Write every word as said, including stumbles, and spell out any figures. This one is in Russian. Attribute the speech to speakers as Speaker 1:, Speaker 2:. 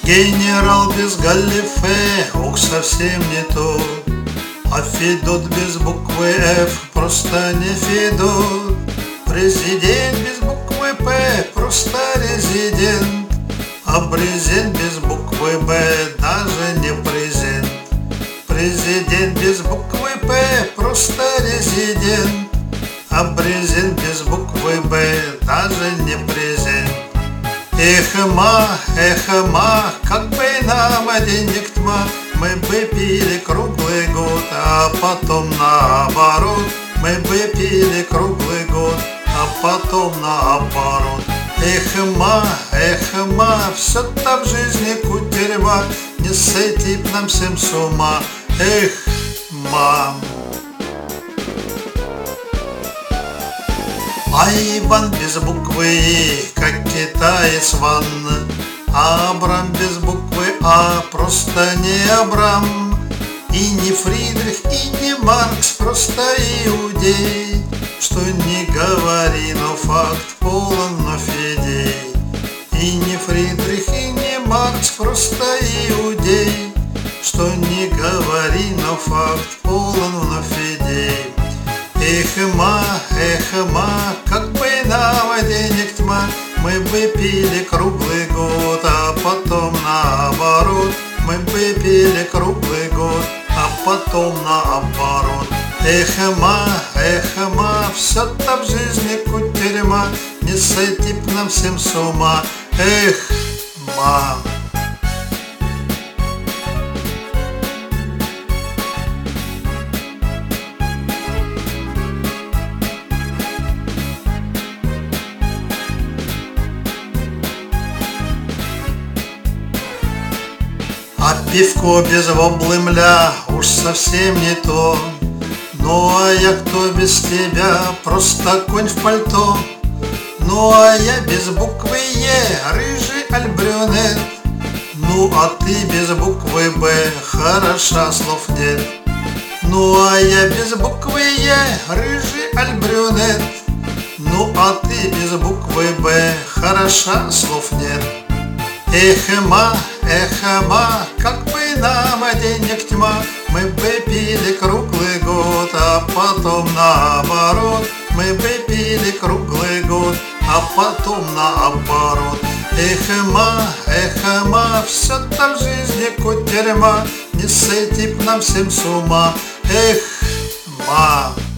Speaker 1: Генерал без галифе, ух, совсем не то. А Федот без буквы Ф просто не Федот. Президент без буквы П просто резидент. А брезент без буквы Б даже не презент. Президент без буквы П просто резидент. А брезент без буквы Б даже не презент. Эх, ма, эх, ма, как бы нам денег тьма, мы бы пили круглый год, а потом наоборот. Мы бы пили круглый год, а потом наоборот. Эх, ма, эх, ма, все-то в жизни кутерьма, не сойти б нам всем с ума. Эх, мам. А Иван без буквы И, как китаец Ван. А Абрам без буквы А, просто не Абрам. И не Фридрих, и не Маркс, просто иудей. Что не говори, но факт полон вновь идей. И не Фридрих, и не Маркс, просто иудей. Что не говори, но факт полон вновь идей. Эх, ма, эх, ма, как бы нам денег тьма, мы бы пили круглый год, а потом наоборот. Мы бы пили круглый год, а потом наоборот. Эх, ма, эх, ма, все-то в жизни кутерьма, не сойти б нам всем с ума. Эх, ма. А пивко без воблы мля уж совсем не то. Ну а я кто без тебя, просто конь в пальто. Ну а я без буквы Е, рыжий аль брюнет. Ну а ты без буквы Б, хороша, слов нет. Ну а я без буквы Е, рыжий аль брюнет. Ну а ты без буквы Б, хороша, слов нет. Эх, ма, эх, ма, как бы нам денег тьма, мы бы пили круглый год, а потом наоборот. Мы бы пили круглый год, а потом наоборот. Эх, ма, эх, ма, все-то в жизни кутерьма, не сойти б нам всем с ума. Эх, ма.